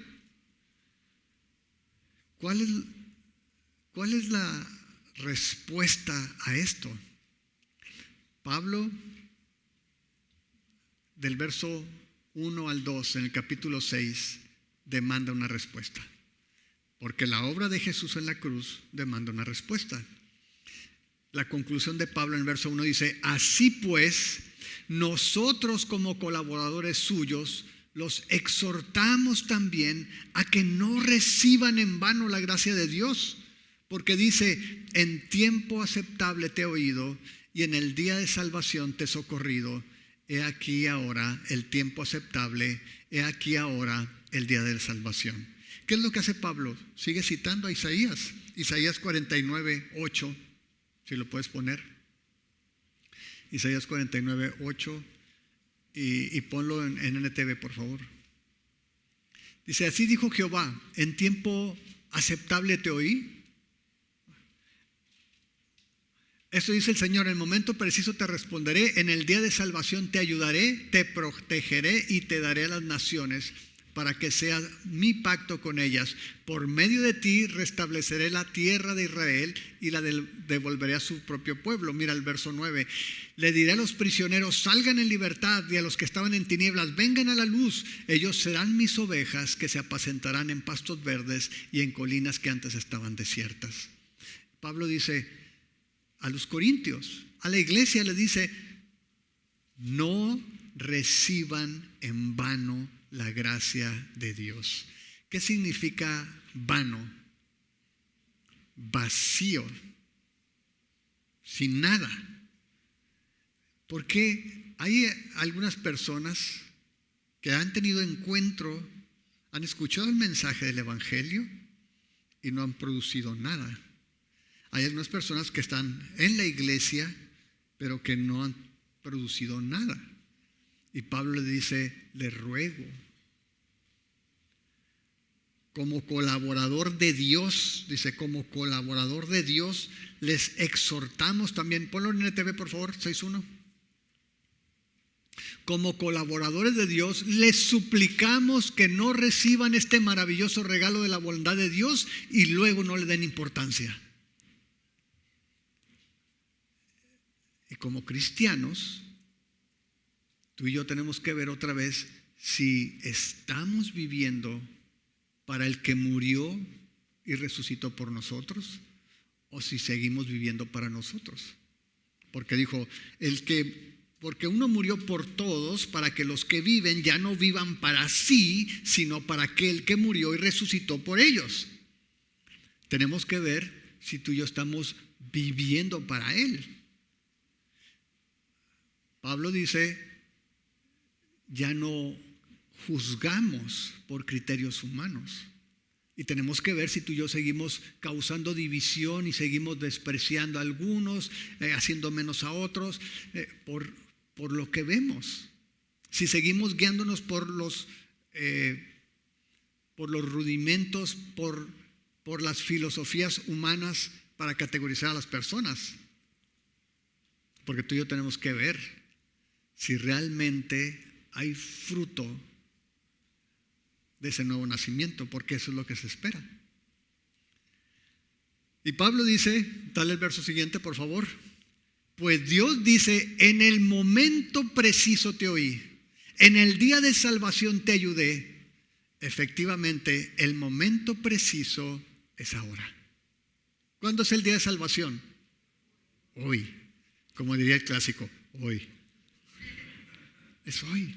¿Cuál es, cuál es la respuesta a esto? Pablo, del verso uno al dos, en el capítulo seis, demanda una respuesta. Porque la obra de Jesús en la cruz demanda una respuesta. La conclusión de Pablo en el verso uno dice: así pues, nosotros como colaboradores suyos, los exhortamos también a que no reciban en vano la gracia de Dios. Porque dice: en tiempo aceptable te he oído, y en el día de salvación te he socorrido. He aquí ahora el tiempo aceptable, he aquí ahora el día de salvación. ¿Qué es lo que hace Pablo? Sigue citando a Isaías, Isaías cuarenta y nueve, ocho, si lo puedes poner. Isaías cuarenta y nueve, ocho, y, y ponlo en, en N T V, por favor. Dice: así dijo Jehová, en tiempo aceptable te oí. Esto dice el Señor: en el momento preciso te responderé, en el día de salvación te ayudaré, te protegeré y te daré a las naciones, para que sea mi pacto con ellas. Por medio de ti restableceré la tierra de Israel y la devolveré a su propio pueblo. Mira el verso nueve. Le diré a los prisioneros: salgan en libertad, y a los que estaban en tinieblas: vengan a la luz. Ellos serán mis ovejas, que se apacentarán en pastos verdes y en colinas que antes estaban desiertas. Pablo dice a los corintios, a la iglesia le dice: no reciban en vano la gracia de Dios. ¿Qué significa vano? Vacío, sin nada. Porque hay algunas personas que han tenido encuentro, han escuchado el mensaje del Evangelio y no han producido nada. Hay algunas personas que están en la iglesia, pero que no han producido nada. Y Pablo le dice: le ruego, como colaborador de Dios, dice, como colaborador de Dios, les exhortamos también. Ponlo en N T V, por favor, seis uno. Como colaboradores de Dios, les suplicamos que no reciban este maravilloso regalo de la bondad de Dios y luego no le den importancia. Y como cristianos, tú y yo tenemos que ver otra vez si estamos viviendo para el que murió y resucitó por nosotros, o si seguimos viviendo para nosotros. Porque dijo, el que, porque uno murió por todos, para que los que viven ya no vivan para sí, sino para aquel que murió y resucitó por ellos. Tenemos que ver si tú y yo estamos viviendo para Él. Pablo dice: ya no juzgamos por criterios humanos. Y tenemos que ver si tú y yo seguimos causando división y seguimos despreciando a algunos, eh, haciendo menos a otros, eh, por, por lo que vemos. Si seguimos guiándonos por los, eh, por los rudimentos, por, por las filosofías humanas para categorizar a las personas. Porque tú y yo tenemos que ver si realmente hay fruto de ese nuevo nacimiento, porque eso es lo que se espera. Y Pablo dice, dale el verso siguiente, por favor. Pues Dios dice: en el momento preciso te oí, en el día de salvación te ayudé. Efectivamente, el momento preciso es ahora. ¿Cuándo es el día de salvación? Hoy. Como diría el clásico, hoy. Es hoy.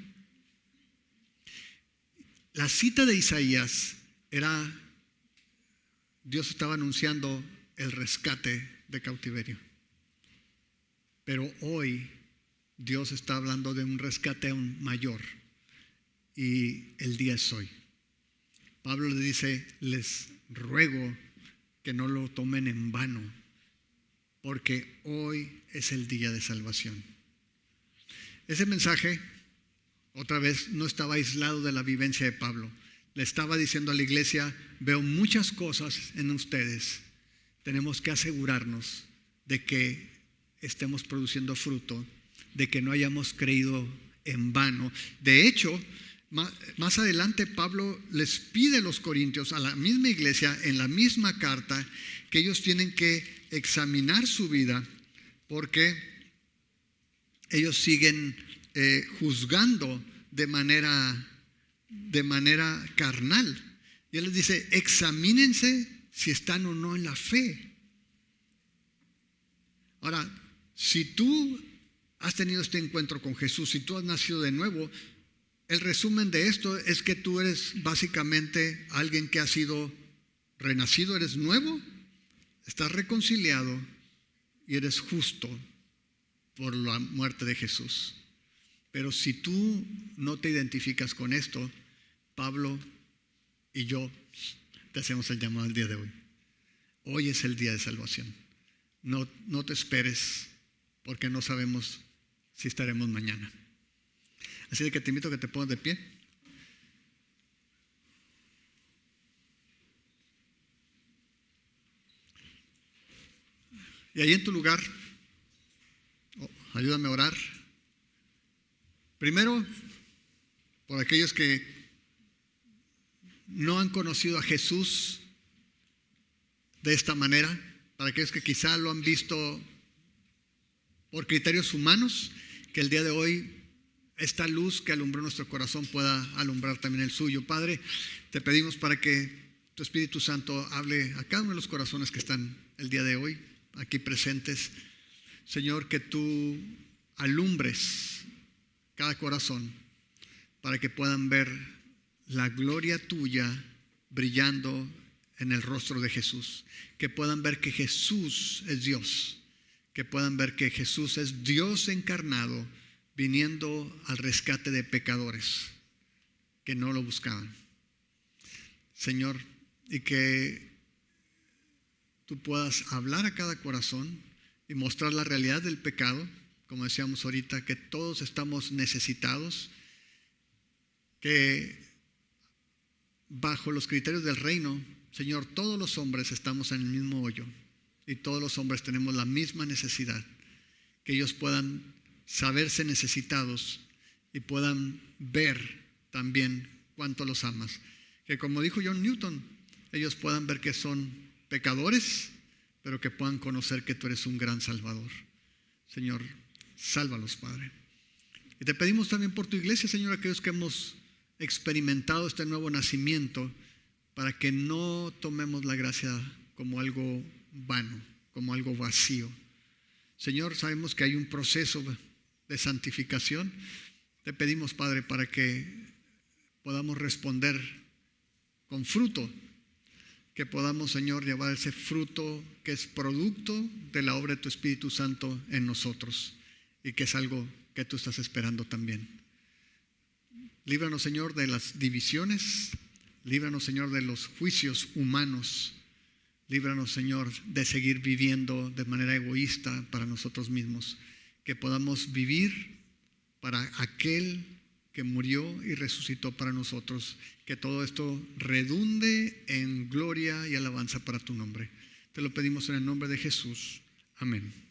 La cita de Isaías era: Dios estaba anunciando el rescate de cautiverio. Pero hoy Dios está hablando de un rescate aún mayor y el día es hoy. Pablo le dice, les ruego que no lo tomen en vano, porque hoy es el día de salvación. Ese mensaje, otra vez, no estaba aislado de la vivencia de Pablo. Le estaba diciendo a la iglesia, veo muchas cosas en ustedes. Tenemos que asegurarnos de que estemos produciendo fruto, de que no hayamos creído en vano. De hecho, más adelante Pablo les pide a los corintios, a la misma iglesia, en la misma carta, que ellos tienen que examinar su vida porque ellos siguen eh, juzgando de manera, de manera carnal. Y él les dice, examínense si están o no en la fe. Ahora, si tú has tenido este encuentro con Jesús, si tú has nacido de nuevo, el resumen de esto es que tú eres básicamente alguien que ha sido renacido, eres nuevo, estás reconciliado y eres justo por la muerte de Jesús. Pero si tú no te identificas con esto, Pablo y yo te hacemos el llamado el día de hoy. Hoy es el día de salvación. No, no te esperes, porque no sabemos si estaremos mañana. Así de que te invito a que te pongas de pie. Y ahí en tu lugar, oh, ayúdame a orar. Primero, por aquellos que no han conocido a Jesús de esta manera, para aquellos que quizá lo han visto por criterios humanos, que el día de hoy esta luz que alumbró nuestro corazón pueda alumbrar también el suyo. Padre, te pedimos para que tu Espíritu Santo hable a cada uno de los corazones que están el día de hoy aquí presentes. Señor, que tú alumbres cada corazón para que puedan ver la gloria tuya brillando en el rostro de Jesús, que puedan ver que Jesús es Dios, que puedan ver que Jesús es Dios encarnado, viniendo al rescate de pecadores que no lo buscaban. Señor, y que tú puedas hablar a cada corazón y mostrar la realidad del pecado, como decíamos ahorita, que todos estamos necesitados, que bajo los criterios del reino, Señor, todos los hombres estamos en el mismo hoyo y todos los hombres tenemos la misma necesidad, que ellos puedan saberse necesitados y puedan ver también cuánto los amas. Que como dijo John Newton, ellos puedan ver que son pecadores, pero que puedan conocer que tú eres un gran Salvador. Señor, sálvalos, Padre. Y te pedimos también por tu iglesia, Señor, aquellos que hemos experimentado este nuevo nacimiento, para que no tomemos la gracia como algo vano, como algo vacío. Señor, sabemos que hay un proceso de santificación. Te pedimos, Padre, para que podamos responder con fruto, que podamos, Señor, llevar ese fruto que es producto de la obra de tu Espíritu Santo en nosotros y que es algo que tú estás esperando también. Líbranos, Señor, de las divisiones, líbranos, Señor, de los juicios humanos, líbranos, Señor, de seguir viviendo de manera egoísta para nosotros mismos, que podamos vivir para aquel que murió y resucitó para nosotros, que todo esto redunde en gloria y alabanza para tu nombre. Te lo pedimos en el nombre de Jesús. Amén.